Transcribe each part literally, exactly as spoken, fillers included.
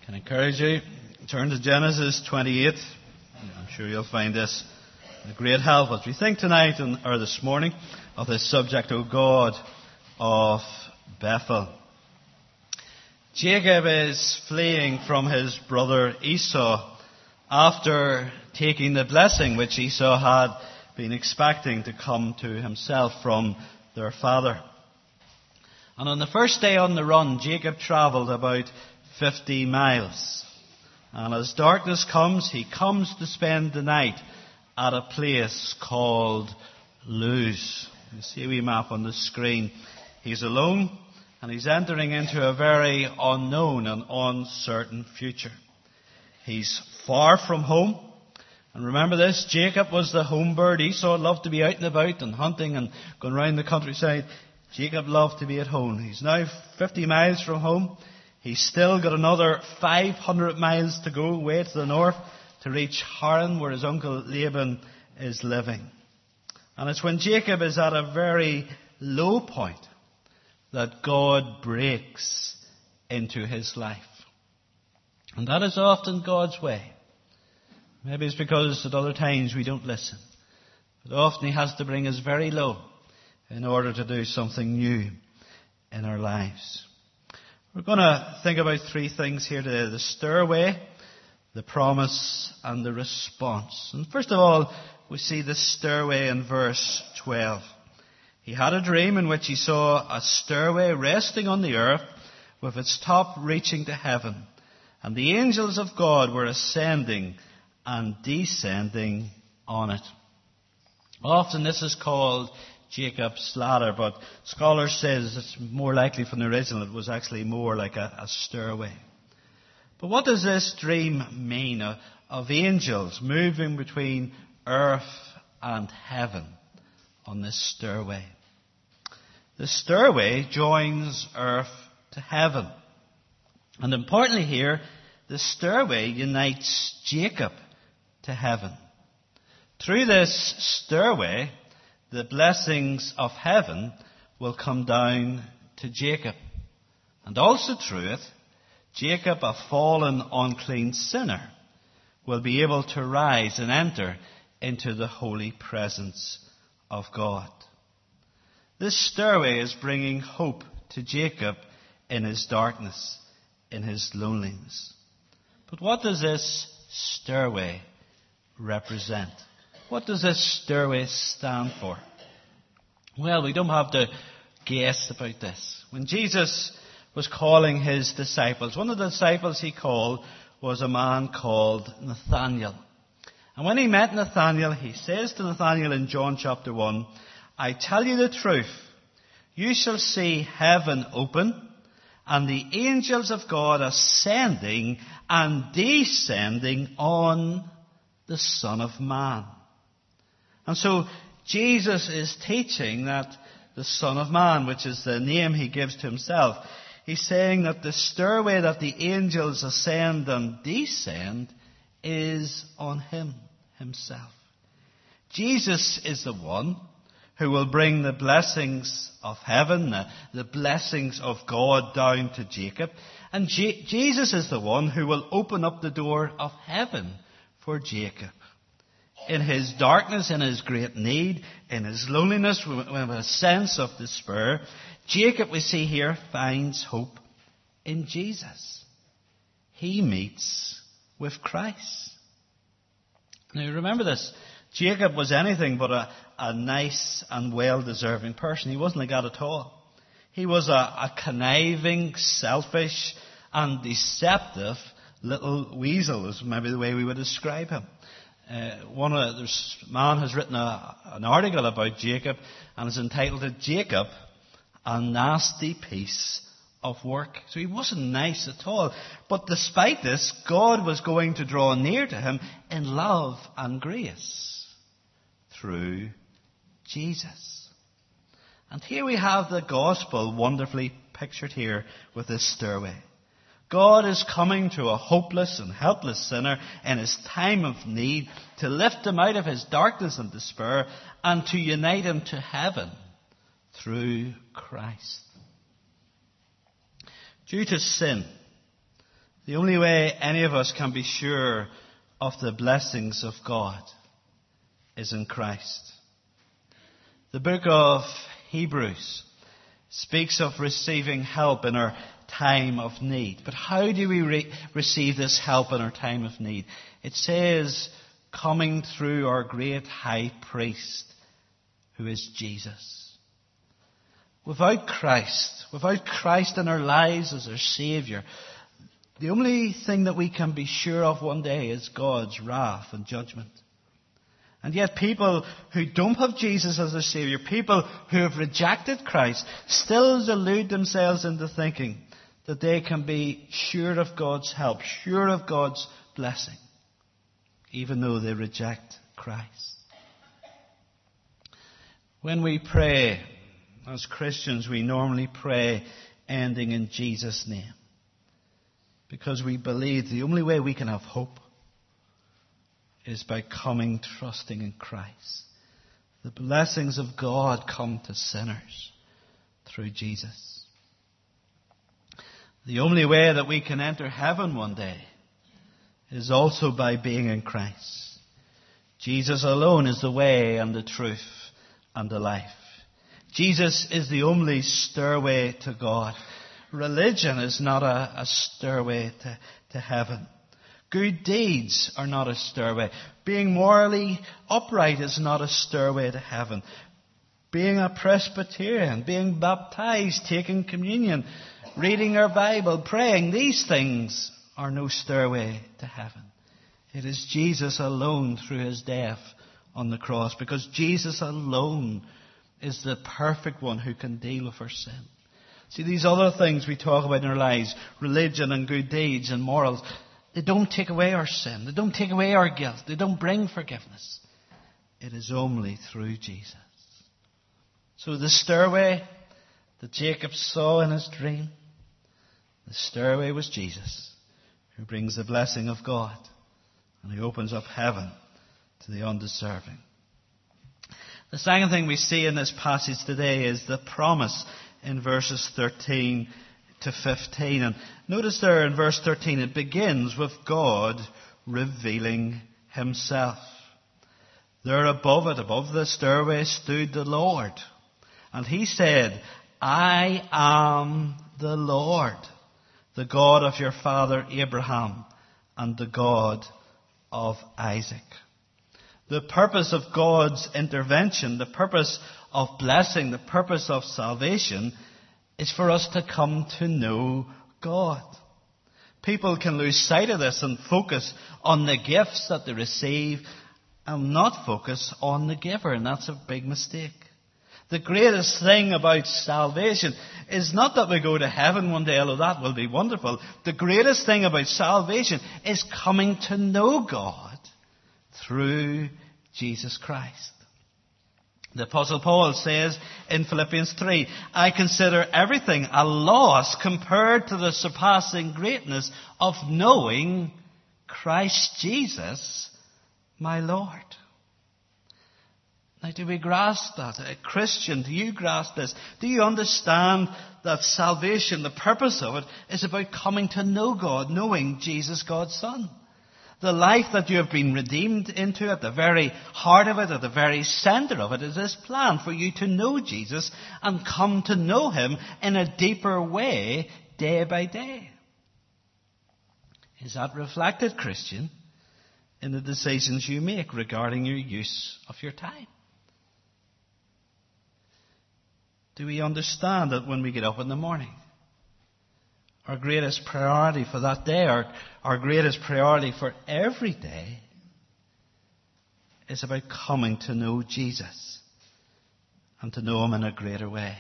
can encourage you, turn to Genesis twenty-eight. I'm sure you'll find this a great help as we think tonight and, or this morning of this subject, O God of Bethel. Jacob is fleeing from his brother Esau after taking the blessing which Esau had been expecting to come to himself from their father. And on the first day on the run, Jacob travelled about fifty miles. And as darkness comes, he comes to spend the night at a place called Luz. You see a wee map on the screen. He's alone, and he's entering into a very unknown and uncertain future. He's far from home. And remember this, Jacob was the home bird. Esau loved to be out and about and hunting and going around the countryside. Jacob loved to be at home. He's now fifty miles from home. He's still got another five hundred miles to go way to the north to reach Haran, where his uncle Laban is living. And it's when Jacob is at a very low point that God breaks into his life. And that is often God's way. Maybe it's because at other times we don't listen. But often he has to bring us very low in order to do something new in our lives. We're going to think about three things here today. The stairway, the promise, and the response. And first of all, we see the stairway in verse twelve. He had a dream in which he saw a stairway resting on the earth with its top reaching to heaven. And the angels of God were ascending and descending on it. Often this is called Jacob's ladder, but scholars say it's more likely from the original it was actually more like a, a stairway. But what does this dream mean of, of angels moving between earth and heaven on this stairway? The stairway joins earth to heaven. And importantly here, the stairway unites Jacob to heaven. Through this stairway, the blessings of heaven will come down to Jacob. And also through it, Jacob, a fallen, unclean sinner, will be able to rise and enter into the holy presence of God. This stairway is bringing hope to Jacob in his darkness, in his loneliness. But what does this stairway represent? What does this stairway stand for? Well, we don't have to guess about this. When Jesus was calling his disciples, one of the disciples he called was a man called Nathanael. And when he met Nathanael, he says to Nathanael in John chapter one, I tell you the truth, you shall see heaven open and the angels of God ascending and descending on the Son of Man. And so Jesus is teaching that the Son of Man, which is the name he gives to himself, he's saying that the stairway that the angels ascend and descend is on him himself. Jesus is the one who will bring the blessings of heaven, the, the blessings of God down to Jacob. And J- Jesus is the one who will open up the door of heaven for Jacob. In his darkness, in his great need, in his loneliness, with a sense of despair, Jacob, we see here, finds hope in Jesus. He meets with Christ. Now remember this, Jacob was anything but a, a nice and well-deserving person. He wasn't like that at all. He was a, a conniving, selfish, and deceptive little weasel, is maybe the way we would describe him. Uh, one of this man has written a, an article about Jacob and is entitled to Jacob, a nasty piece of work. So he wasn't nice at all. But despite this, God was going to draw near to him in love and grace through Jesus. And here we have the gospel wonderfully pictured here with this stairway. God is coming to a hopeless and helpless sinner in his time of need to lift him out of his darkness and despair and to unite him to heaven through Christ. Due to sin, The only way any of us can be sure of the blessings of God is in Christ. The book of Hebrews speaks of receiving help in our time of need. But how do we re- receive this help in our time of need? It says, coming through our great high priest, who is Jesus. Without Christ, without Christ in our lives as our Saviour, the only thing that we can be sure of one day is God's wrath and judgment. And yet people who don't have Jesus as their Saviour, people who have rejected Christ, still delude themselves into thinking that they can be sure of God's help, sure of God's blessing, even though they reject Christ. When we pray, as Christians, we normally pray ending in Jesus' name, because we believe the only way we can have hope is by coming, trusting in Christ. The blessings of God come to sinners through Jesus. The only way that we can enter heaven one day is also by being in Christ. Jesus alone is the way and the truth and the life. Jesus is the only stairway to God. Religion is not a, a stairway to, to heaven. Good deeds are not a stairway. Being morally upright is not a stairway to heaven. Being a Presbyterian, being baptized, taking communion, reading our Bible, praying, these things are no stairway to heaven. It is Jesus alone through his death on the cross, because Jesus alone is the perfect one who can deal with our sin. See, these other things we talk about in our lives, religion and good deeds and morals, they don't take away our sin. They don't take away our guilt. They don't bring forgiveness. It is only through Jesus. So the stairway that Jacob saw in his dream, the stairway was Jesus, who brings the blessing of God, and he opens up heaven to the undeserving. The second thing we see in this passage today is the promise in verses thirteen to fifteen. And notice there in verse thirteen, it begins with God revealing himself. There above it, above the stairway, stood the Lord. And he said, I am the Lord, the God of your father Abraham and the God of Isaac. The purpose of God's intervention, the purpose of blessing, the purpose of salvation is for us to come to know God. People can lose sight of this and focus on the gifts that they receive and not focus on the giver, and that's a big mistake. The greatest thing about salvation is not that we go to heaven one day, although that will be wonderful. The greatest thing about salvation is coming to know God through Jesus Christ. The Apostle Paul says in Philippians three, I consider everything a loss compared to the surpassing greatness of knowing Christ Jesus, my Lord. Now, do we grasp that? A Christian, do you grasp this? Do you understand that salvation, the purpose of it, is about coming to know God, knowing Jesus, God's Son? The life that you have been redeemed into, at the very heart of it, at the very center of it, is this plan for you to know Jesus and come to know him in a deeper way day by day. Is that reflected, Christian, in the decisions you make regarding your use of your time? Do we understand that when we get up in the morning, our greatest priority for that day, our, our greatest priority for every day, is about coming to know Jesus and to know him in a greater way?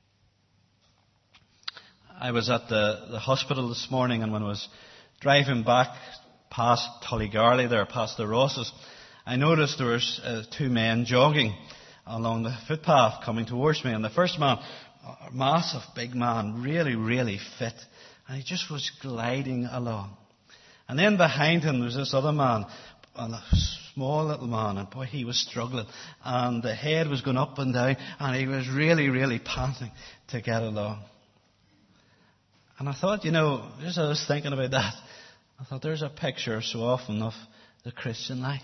I was at the, the hospital this morning, and when I was driving back past Tullygarley there, past the Rosses, I noticed there were uh, two men jogging along the footpath coming towards me. And the first man, a massive big man, really, really fit. And he just was gliding along. And then behind him there was this other man, a small little man, and boy, he was struggling. And the head was going up and down, and he was really, really panting to get along. And I thought, you know, just as I was thinking about that, I thought there's a picture so often of the Christian life.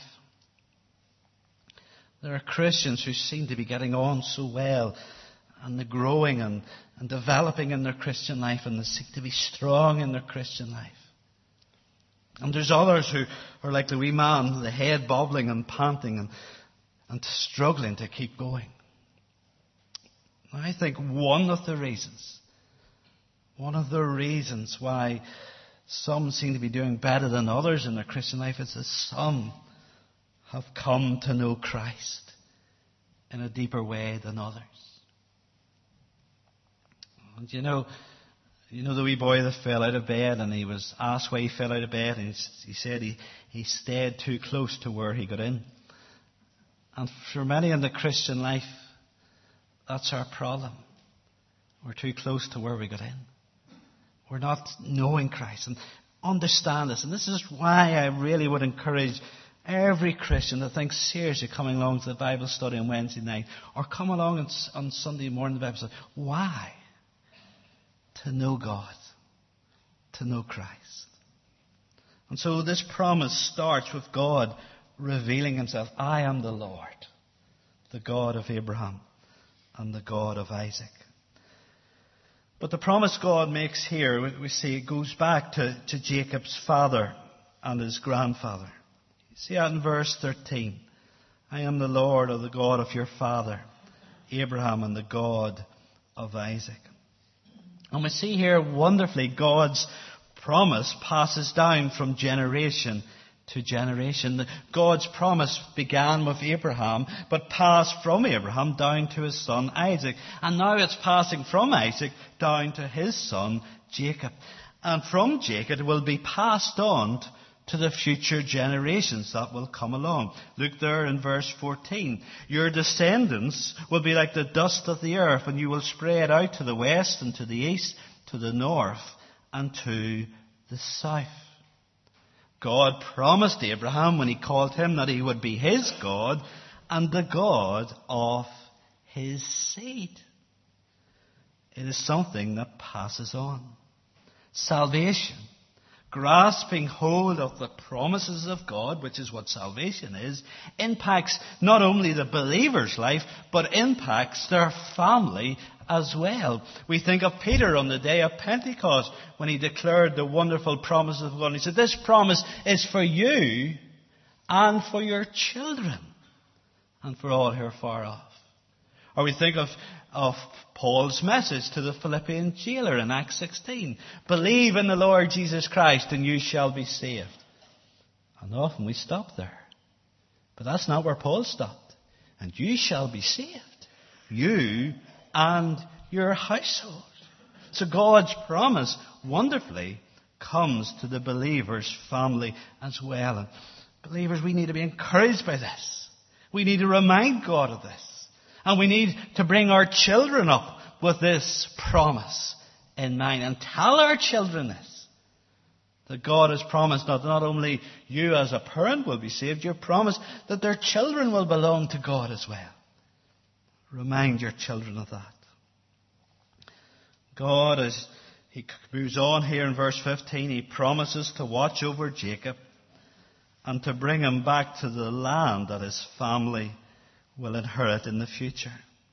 There are Christians who seem to be getting on so well, and they're growing and, and developing in their Christian life, and they seem to be strong in their Christian life. And there's others who are like the wee man, the head bobbling and panting and, and struggling to keep going. I think one of the reasons, one of the reasons why some seem to be doing better than others in their Christian life is that some have come to know Christ in a deeper way than others. And you know, you know the wee boy that fell out of bed, and he was asked why he fell out of bed, and he, he said he, he stayed too close to where he got in. And for many in the Christian life, that's our problem. We're too close to where we got in. We're not knowing Christ. And understand this. And this is why I really would encourage every Christian that thinks seriously coming along to the Bible study on Wednesday night, or come along on, on Sunday morning to the Bible study. Why? To know God. To know Christ. And so this promise starts with God revealing himself. I am the Lord, the God of Abraham and the God of Isaac. But the promise God makes here, we see it goes back to, to Jacob's father and his grandfather. You see that in verse thirteen. I am the Lord, or the God of your father, Abraham, and the God of Isaac. And we see here wonderfully God's promise passes down from generation to generation. God's promise began with Abraham, but passed from Abraham down to his son Isaac. And now it's passing from Isaac down to his son Jacob. And from Jacob it will be passed on to the future generations that will come along. Look there in verse fourteen. Your descendants will be like the dust of the earth, and you will spread out to the west and to the east, to the north and to the south. God promised Abraham when he called him that he would be his God and the God of his seed. It is something that passes on. Salvation, grasping hold of the promises of God, which is what salvation is, impacts not only the believer's life, but impacts their family as well. We think of Peter on the day of Pentecost when he declared the wonderful promises of God. He said, this promise is for you and for your children and for all who are far off. Or we think of, of Paul's message to the Philippian jailer in Acts sixteen. Believe in the Lord Jesus Christ and you shall be saved. And often we stop there. But that's not where Paul stopped. And you shall be saved. You and your household. So God's promise wonderfully comes to the believer's family as well. And believers, we need to be encouraged by this. We need to remind God of this. And we need to bring our children up with this promise in mind and tell our children this. That God has promised not, not only you as a parent will be saved, you're promised that their children will belong to God as well. Remind your children of that. God, as he moves on here in verse fifteen, he promises to watch over Jacob and to bring him back to the land that his family will inherit in the future.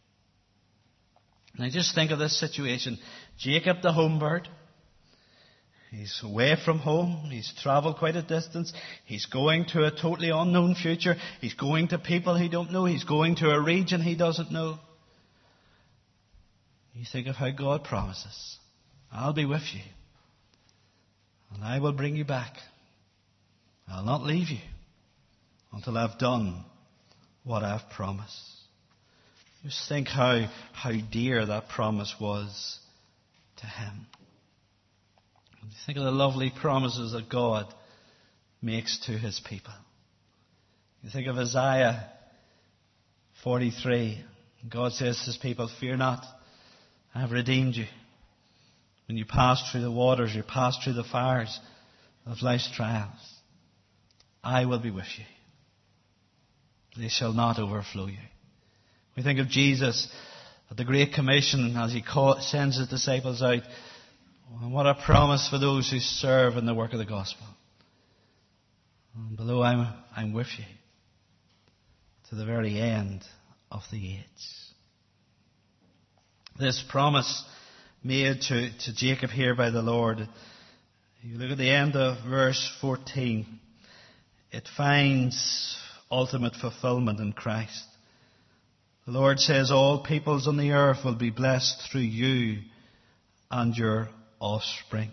Now just think of this situation. Jacob the home bird. He's away from home. He's travelled quite a distance. He's going to a totally unknown future. He's going to people he don't know. He's going to a region he doesn't know. You think of how God promises. I'll be with you. And I will bring you back. I'll not leave you until I've done what I've promised. Just think how, how dear that promise was to him. Think of the lovely promises that God makes to his people. You think of Isaiah forty-three. God says to his people, fear not, I have redeemed you. When you pass through the waters, you pass through the fires of life's trials, I will be with you. They shall not overflow you. We think of Jesus at the Great Commission as he call, sends his disciples out. And what a promise for those who serve in the work of the gospel. And below, I'm, I'm with you to the very end of the age. This promise made to, to Jacob here by the Lord, you look at the end of verse fourteen, it finds ultimate fulfillment in Christ. The Lord says, all peoples on the earth will be blessed through you and your offspring.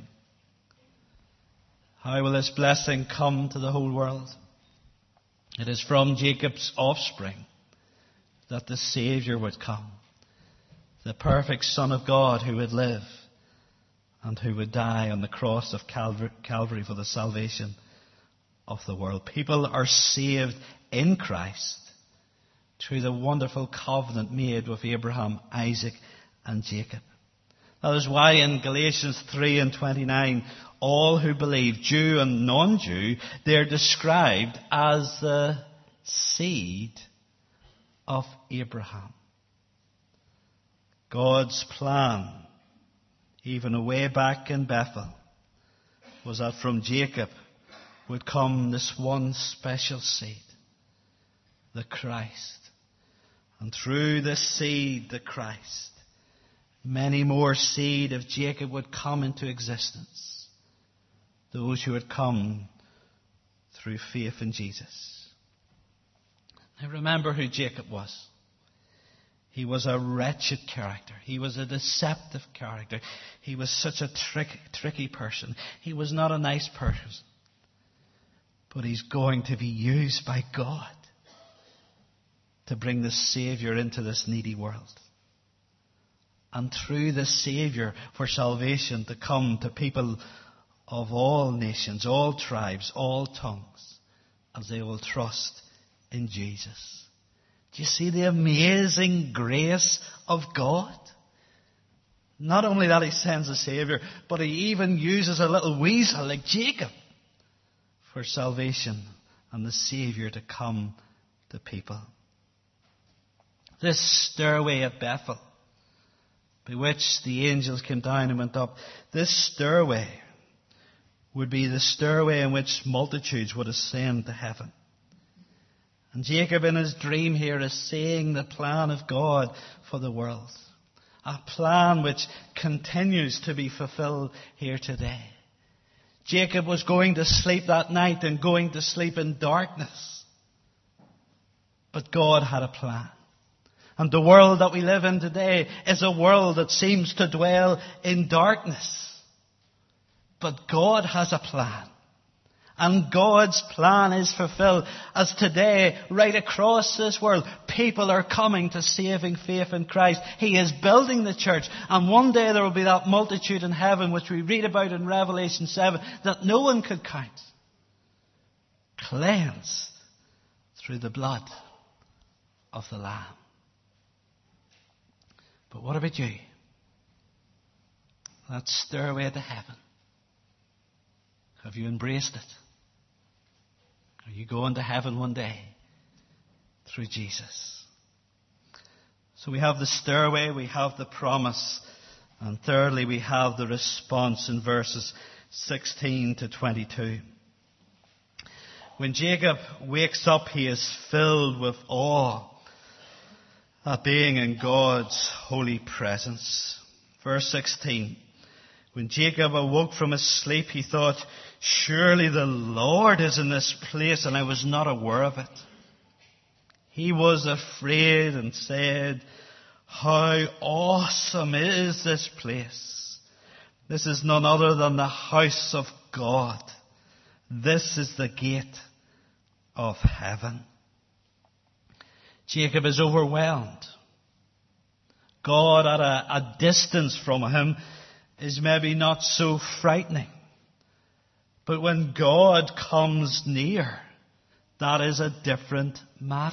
How will this blessing come to the whole world? It is from Jacob's offspring that the Saviour would come. The perfect Son of God who would live and who would die on the cross of Calvary for the salvation of the world. People are saved in Christ through the wonderful covenant made with Abraham, Isaac and Jacob. That is why in Galatians three and twenty-nine, all who believe, Jew and non-Jew, they're described as the seed of Abraham. God's plan, even way back in Bethel, was that from Jacob would come this one special seed, the Christ. And through this seed, the Christ, many more seed of Jacob would come into existence. Those who would come through faith in Jesus. Now remember who Jacob was. He was a wretched character. He was a deceptive character. He was such a trick, tricky person. He was not a nice person. But he's going to be used by God to bring the Saviour into this needy world. And through the Saviour for salvation to come to people of all nations, all tribes, all tongues, as they will trust in Jesus. Do you see the amazing grace of God? Not only that he sends a Saviour, but he even uses a little weasel like Jacob for salvation and the Saviour to come to people. This stairway at Bethel, by which the angels came down and went up, this stairway would be the stairway in which multitudes would ascend to heaven. And Jacob in his dream here is seeing the plan of God for the world. A plan which continues to be fulfilled here today. Jacob was going to sleep that night and going to sleep in darkness. But God had a plan. And the world that we live in today is a world that seems to dwell in darkness. But God has a plan. And God's plan is fulfilled as today, right across this world, people are coming to saving faith in Christ. He is building the church. And one day there will be that multitude in heaven, which we read about in Revelation seven, that no one could count. Cleansed through the blood of the Lamb. But what about you? That stairway to heaven. Have you embraced it? Are you going to heaven one day through Jesus? So we have the stairway, we have the promise, and thirdly we have the response in verses sixteen to twenty-two. When Jacob wakes up, he is filled with awe at being in God's holy presence. Verse sixteen. When Jacob awoke from his sleep, he thought, surely the Lord is in this place, and I was not aware of it. He was afraid and said, how awesome is this place? This is none other than the house of God. This is the gate of heaven. Jacob is overwhelmed. God at a, a distance from him is maybe not so frightening. But when God comes near, that is a different matter.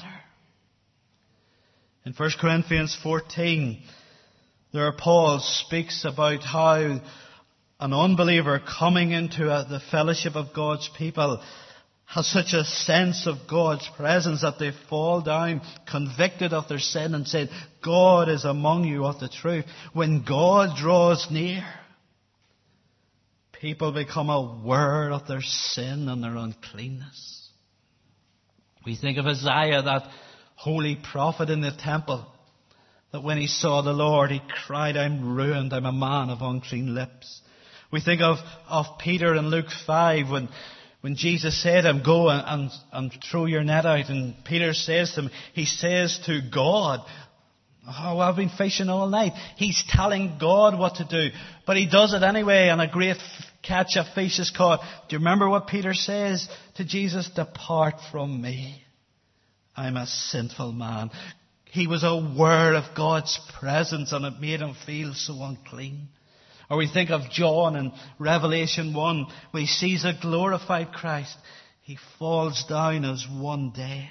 In First Corinthians fourteen, there Paul speaks about how an unbeliever coming into a, the fellowship of God's people has such a sense of God's presence that they fall down convicted of their sin and say, God is among you of the truth. When God draws near, people become aware of their sin and their uncleanness. We think of Isaiah, that holy prophet in the temple, that when he saw the Lord, he cried, I'm ruined, I'm a man of unclean lips. We think of, of Peter in Luke five, when, when Jesus said to him, go and, and, and throw your net out. And Peter says to him, he says to God, oh, I've been fishing all night. He's telling God what to do. But he does it anyway, and a great catch of fish is caught. Do you remember what Peter says to Jesus? Depart from me. I'm a sinful man. He was aware of God's presence, and it made him feel so unclean. Or we think of John in Revelation one, where he sees a glorified Christ. He falls down as one dead.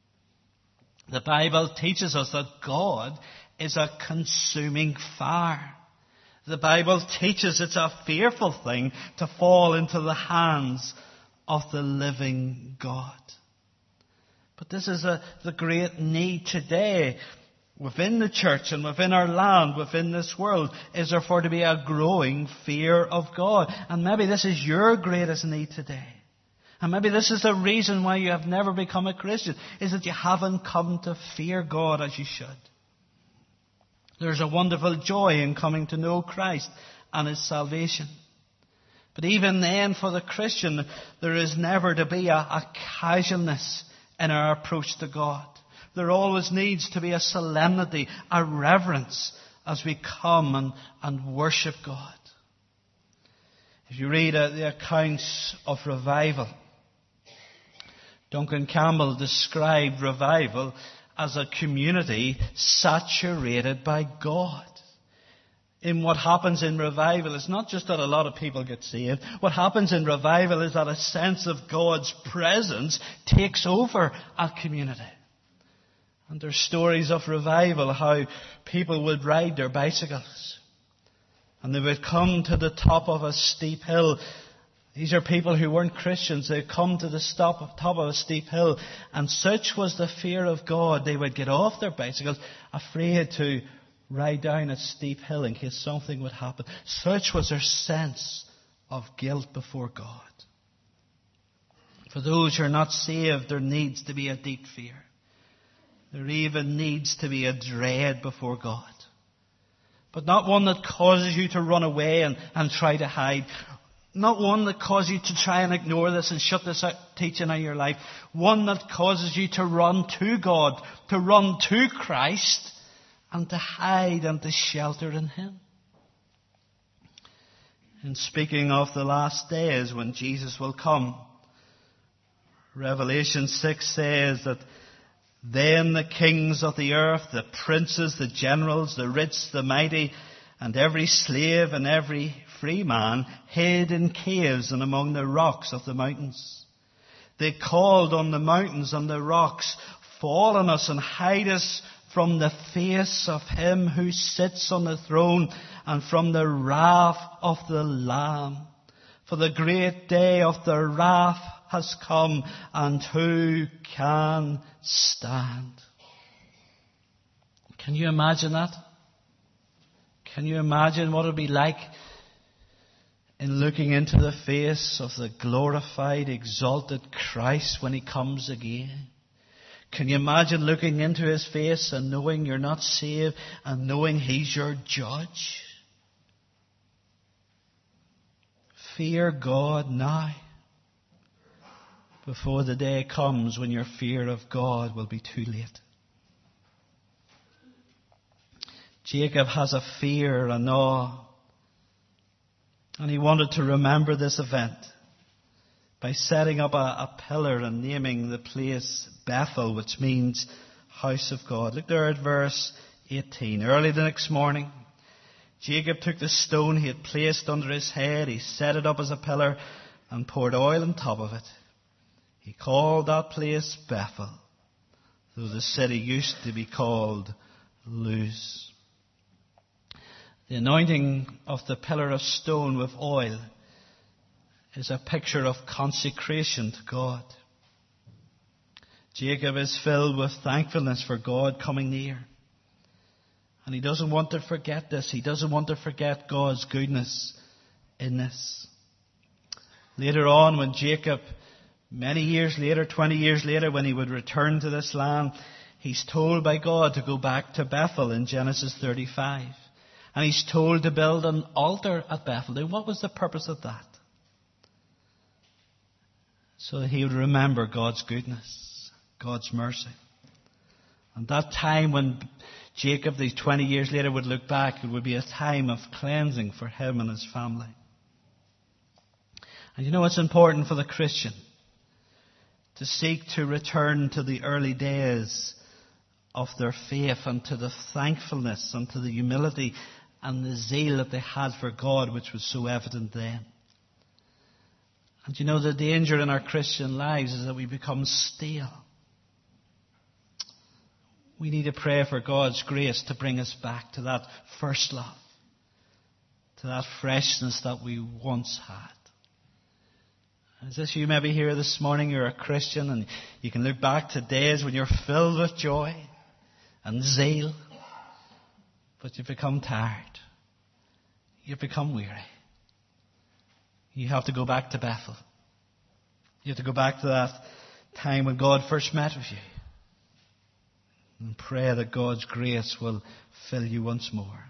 The Bible teaches us that God is a consuming fire. The Bible teaches it's a fearful thing to fall into the hands of the living God. But this is a, the great need today within the church and within our land, within this world, is there for to be a growing fear of God. And maybe this is your greatest need today. And maybe this is the reason why you have never become a Christian, is that you haven't come to fear God as you should. There's a wonderful joy in coming to know Christ and His salvation. But even then, for the Christian, there is never to be a, a casualness in our approach to God. There always needs to be a solemnity, a reverence as we come and, and worship God. If you read uh, the accounts of revival, Duncan Campbell described revival as a community saturated by God. In what happens in revival, it's not just that a lot of people get saved. What happens in revival is that a sense of God's presence takes over a community. And there's stories of revival, how people would ride their bicycles. And they would come to the top of a steep hill. These are people who weren't Christians. They'd come to the top of a steep hill. And such was the fear of God, they would get off their bicycles, afraid to ride down a steep hill in case something would happen. Such was their sense of guilt before God. For those who are not saved, there needs to be a deep fear. There even needs to be a dread before God. But not one that causes you to run away and, and try to hide. Not one that causes you to try and ignore this and shut this out, teaching out of your life. One that causes you to run to God, to run to Christ, and to hide and to shelter in Him. And speaking of the last days when Jesus will come, Revelation six says that then the kings of the earth, the princes, the generals, the rich, the mighty, and every slave and every free man hid in caves and among the rocks of the mountains. They called on the mountains and the rocks, fall on us and hide us from the face of Him who sits on the throne and from the wrath of the Lamb. For the great day of the wrath has come, and who can stand? Can you imagine that? Can you imagine what it would be like in looking into the face of the glorified, exalted Christ when He comes again? Can you imagine looking into His face and knowing you're not saved and knowing He's your judge? Fear God now, before the day comes when your fear of God will be too late. Jacob has a fear and awe, and he wanted to remember this event by setting up a, a pillar and naming the place Bethel, which means house of God. Look there at verse eighteen. Early the next morning, Jacob took the stone he had placed under his head. He set it up as a pillar and poured oil on top of it. He called that place Bethel, though the city used to be called Luz. The anointing of the pillar of stone with oil is a picture of consecration to God. Jacob is filled with thankfulness for God coming near. And he doesn't want to forget this. He doesn't want to forget God's goodness in this. Later on, when Jacob, many years later, twenty years later, when he would return to this land, he's told by God to go back to Bethel in Genesis thirty-five. And he's told to build an altar at Bethel. And what was the purpose of that? So that he would remember God's goodness, God's mercy. And that time when Jacob, these twenty years later, would look back, it would be a time of cleansing for him and his family. And you know, it's important for the Christian to seek to return to the early days of their faith and to the thankfulness and to the humility and the zeal that they had for God, which was so evident then. And you know, the danger in our Christian lives is that we become stale. We need to pray for God's grace to bring us back to that first love, to that freshness that we once had. Is this you maybe here this morning? You're a Christian and you can look back to days when you're filled with joy and zeal, but you've become tired. You've become weary. You have to go back to Bethel. You have to go back to that time when God first met with you. And pray that God's grace will fill you once more.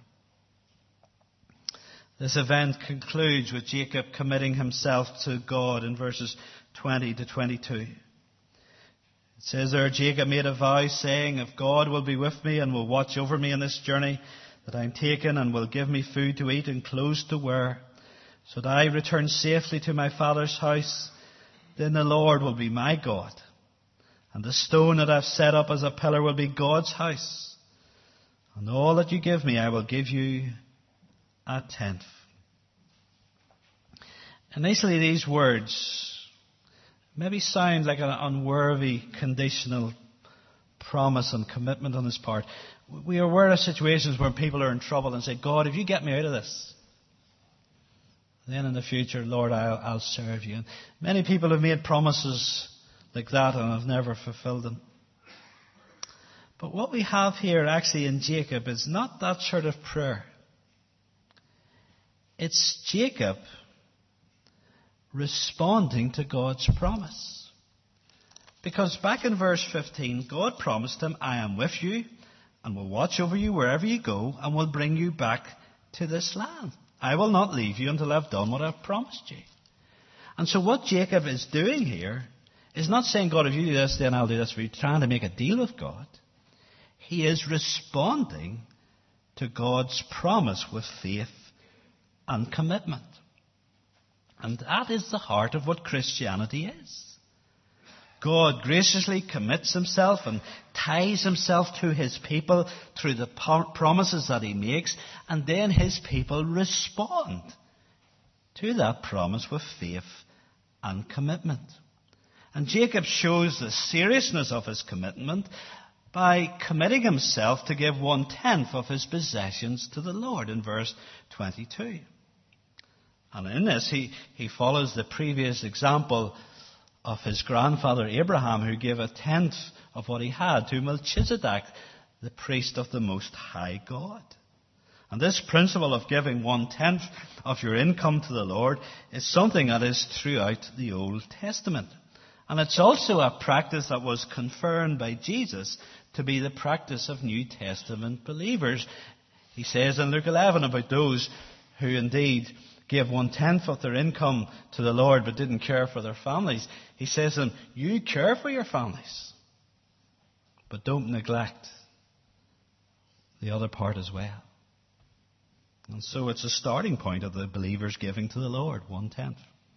This event concludes with Jacob committing himself to God in verses twenty to twenty-two. It says there, Jacob made a vow saying, if God will be with me and will watch over me in this journey that I'm taking and will give me food to eat and clothes to wear, so that I return safely to my father's house, then the Lord will be my God. And the stone that I've set up as a pillar will be God's house. And all that you give me, I will give you a tenth. Initially, these words maybe sound like an unworthy conditional promise and commitment on his part. We are aware of situations where people are in trouble and say, God, if you get me out of this, then in the future, Lord, I'll, I'll serve you. And many people have made promises like that and have never fulfilled them. But what we have here actually in Jacob is not that sort of prayer. It's Jacob responding to God's promise. Because back in verse fifteen, God promised him, I am with you and will watch over you wherever you go and will bring you back to this land. I will not leave you until I've done what I've promised you. And so what Jacob is doing here is not saying, God, if you do this, then I'll do this for you, trying to make a deal with God. He is responding to God's promise with faith and commitment. And that is the heart of what Christianity is. God graciously commits himself and ties himself to his people through the promises that he makes, and then his people respond to that promise with faith and commitment. And Jacob shows the seriousness of his commitment by committing himself to give one-tenth of his possessions to the Lord in verse twenty-two. And in this, he, he follows the previous example of his grandfather Abraham, who gave a tenth of what he had to Melchizedek, the priest of the Most High God. And this principle of giving one-tenth of your income to the Lord is something that is throughout the Old Testament. And it's also a practice that was confirmed by Jesus to be the practice of New Testament believers. He says in Luke eleven about those who indeed gave one-tenth of their income to the Lord but didn't care for their families. He says to them, you care for your families, but don't neglect the other part as well. And so it's a starting point of the believers giving to the Lord, one-tenth.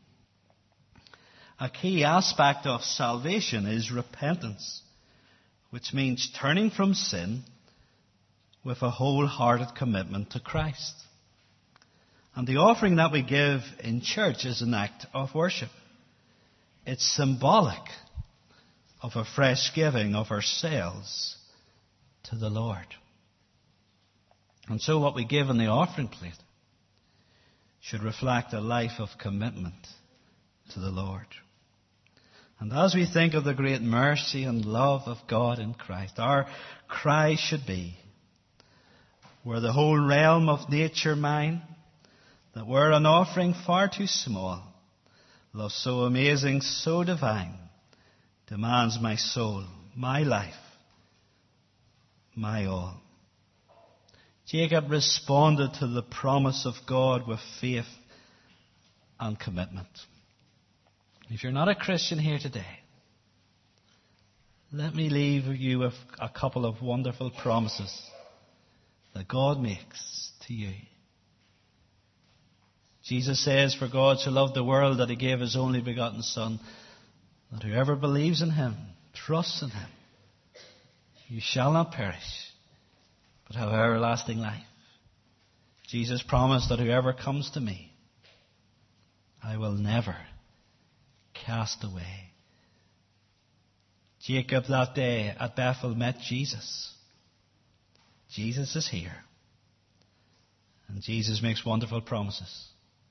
A key aspect of salvation is repentance, which means turning from sin with a wholehearted commitment to Christ. And the offering that we give in church is an act of worship. It's symbolic of a fresh giving of ourselves to the Lord. And so what we give in the offering plate should reflect a life of commitment to the Lord. And as we think of the great mercy and love of God in Christ, our cry should be, were the whole realm of nature mine, that were an offering far too small, Love so amazing, so divine, demands my soul, my life, my all. Jacob responded to the promise of God with faith and commitment. If you're not a Christian here today, let me leave you with a couple of wonderful promises that God makes to you. Jesus says, for God so loved the world that he gave his only begotten Son, that whoever believes in him, trusts in him, you shall not perish, but have everlasting life. Jesus promised that whoever comes to me, I will never cast away. Jacob that day at Bethel met Jesus. Jesus is here. And Jesus makes wonderful promises.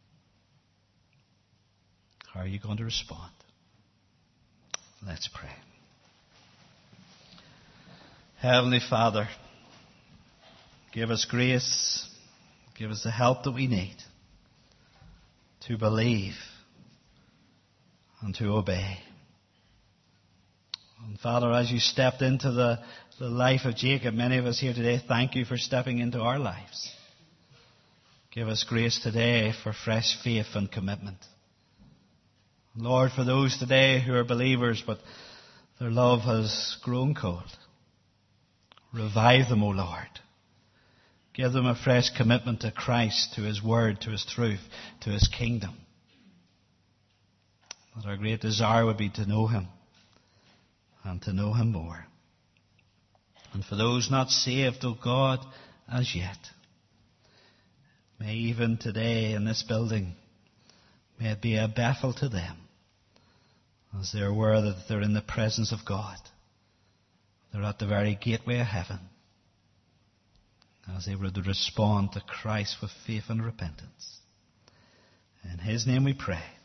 How are you going to respond? Let's pray. Heavenly Father, give us grace, give us the help that we need to believe and to obey. And Father, as you stepped into the, the life of Jacob, many of us here today, thank you for stepping into our lives. Give us grace today for fresh faith and commitment. Lord, for those today who are believers, but their love has grown cold, revive them, O Lord. Give them a fresh commitment to Christ, to his word, to his truth, to his kingdom. That our great desire would be to know him and to know him more. And for those not saved, O God, as yet, may even today in this building, may it be a Bethel to them, as they're aware that they're in the presence of God. They're at the very gateway of heaven, as they would respond to Christ with faith and repentance. In his name we pray.